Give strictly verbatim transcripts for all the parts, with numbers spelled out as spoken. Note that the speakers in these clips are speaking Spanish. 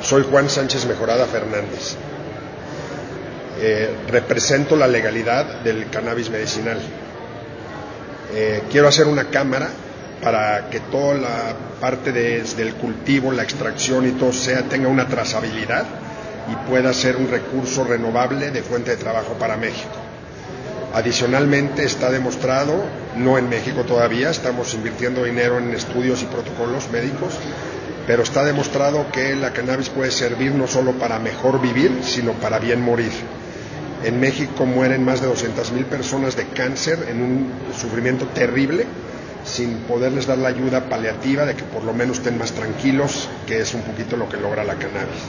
Soy Juan Sánchez Mejorada Fernández. Eh, represento la legalidad del cannabis medicinal. Eh, quiero hacer una cámara para que toda la parte de, del cultivo, la extracción y todo sea, tenga una trazabilidad y pueda ser un recurso renovable de fuente de trabajo para México. Adicionalmente está demostrado, no en México todavía, estamos invirtiendo dinero en estudios y protocolos médicos, pero está demostrado que la cannabis puede servir no solo para mejor vivir, sino para bien morir. En México mueren más de doscientas mil personas de cáncer en un sufrimiento terrible, sin poderles dar la ayuda paliativa de que por lo menos estén más tranquilos, que es un poquito lo que logra la cannabis.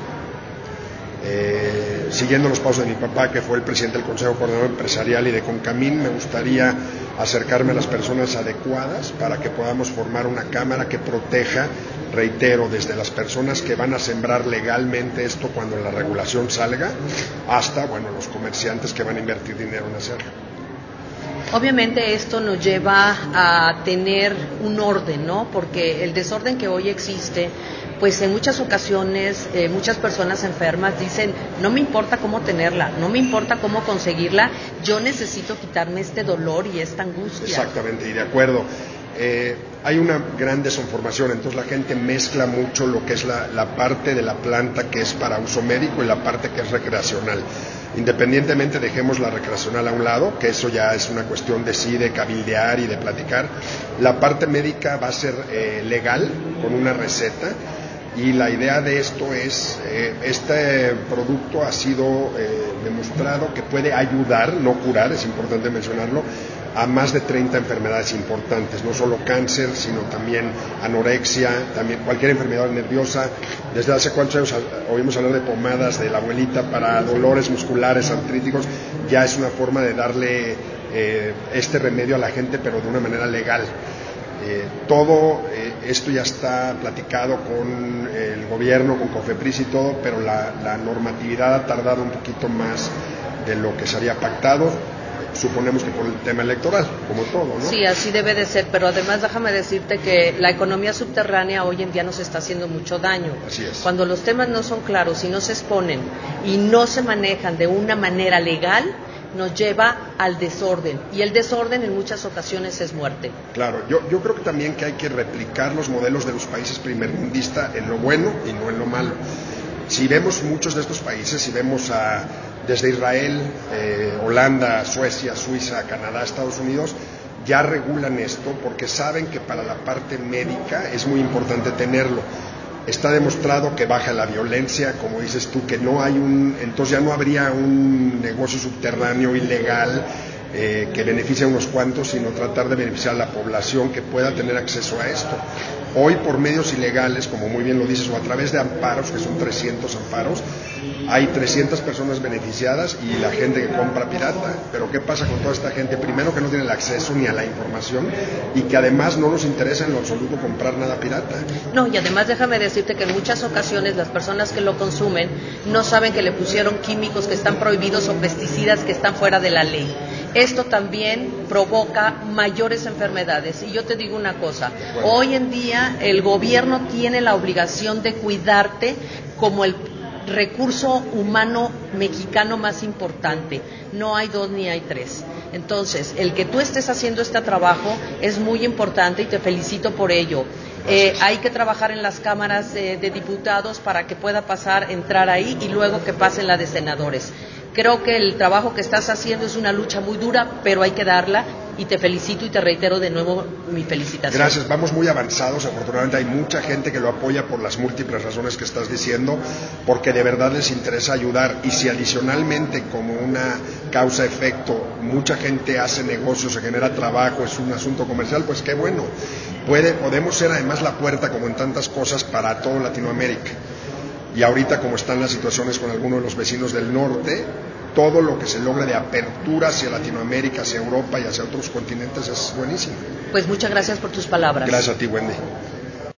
Eh, siguiendo los pasos de mi papá, que fue el presidente del Consejo Coordinador Empresarial y de Concamín, me gustaría acercarme a las personas adecuadas para que podamos formar una cámara que proteja, reitero, desde las personas que van a sembrar legalmente esto cuando la regulación salga, hasta, bueno, los comerciantes que van a invertir dinero en hacerlo. Obviamente esto nos lleva a tener un orden, ¿no? Porque el desorden que hoy existe, pues en muchas ocasiones eh, muchas personas enfermas dicen, no me importa cómo tenerla, no me importa cómo conseguirla, yo necesito quitarme este dolor y esta angustia. Exactamente, y de acuerdo. Eh, hay una gran desinformación, entonces la gente mezcla mucho lo que es la, la parte de la planta que es para uso médico y la parte que es recreacional. Independientemente, dejemos la recreacional a un lado, que eso ya es una cuestión de sí, de cabildear y de platicar. La parte médica va a ser eh, legal, con una receta, y la idea de esto es, eh, este producto ha sido eh, demostrado que puede ayudar, no curar, es importante mencionarlo, a más de treinta enfermedades importantes, no solo cáncer, sino también anorexia, también cualquier enfermedad nerviosa. Desde hace cuántos años oímos hablar de pomadas de la abuelita para dolores musculares, artríticos, ya es una forma de darle eh, este remedio a la gente, pero de una manera legal. Eh, todo eh, esto ya está platicado con el gobierno, con COFEPRIS y todo, pero la, la normatividad ha tardado un poquito más de lo que se había pactado. Suponemos que por el tema electoral, como todo, ¿no? Sí, así debe de ser, pero además déjame decirte que la economía subterránea hoy en día nos está haciendo mucho daño. Así es. Cuando los temas no son claros y no se exponen y no se manejan de una manera legal, nos lleva al desorden, y el desorden en muchas ocasiones es muerte. Claro, yo, yo creo que también que hay que replicar los modelos de los países primermundistas en lo bueno y no en lo malo. Si vemos muchos de estos países, si vemos a, desde Israel, eh, Holanda, Suecia, Suiza, Canadá, Estados Unidos, ya regulan esto porque saben que para la parte médica es muy importante tenerlo. Está demostrado que baja la violencia, como dices tú, que no hay un, entonces ya no habría un negocio subterráneo ilegal eh, que beneficie a unos cuantos, sino tratar de beneficiar a la población que pueda tener acceso a esto. Hoy, por medios ilegales, como muy bien lo dices, o a través de amparos, que son trescientos amparos, hay trescientas personas beneficiadas y la gente que compra pirata. Pero ¿qué pasa con toda esta gente? Primero, que no tiene el acceso ni a la información, y que además no nos interesa en lo absoluto comprar nada pirata. No, y además déjame decirte que en muchas ocasiones las personas que lo consumen no saben que le pusieron químicos que están prohibidos o pesticidas que están fuera de la ley. Esto también provoca mayores enfermedades. Y yo te digo una cosa, bueno, hoy en día el gobierno tiene la obligación de cuidarte como el recurso humano mexicano más importante. No hay dos ni hay tres. Entonces, el que tú estés haciendo este trabajo es muy importante y te felicito por ello. Eh, hay que trabajar en las cámaras eh, de diputados para que pueda pasar, entrar ahí, y luego que pase en la de senadores. Creo que el trabajo que estás haciendo es una lucha muy dura, pero hay que darla, y te felicito y te reitero de nuevo mi felicitación. Gracias, vamos muy avanzados, afortunadamente hay mucha gente que lo apoya por las múltiples razones que estás diciendo, porque de verdad les interesa ayudar, y si adicionalmente como una causa-efecto mucha gente hace negocios, se genera trabajo, es un asunto comercial, pues qué bueno. Puede, podemos ser además la puerta, como en tantas cosas, para toda Latinoamérica. Y ahorita, como están las situaciones con algunos de los vecinos del norte, todo lo que se logre de apertura hacia Latinoamérica, hacia Europa y hacia otros continentes es buenísimo. Pues muchas gracias por tus palabras. Gracias a ti, Wendy.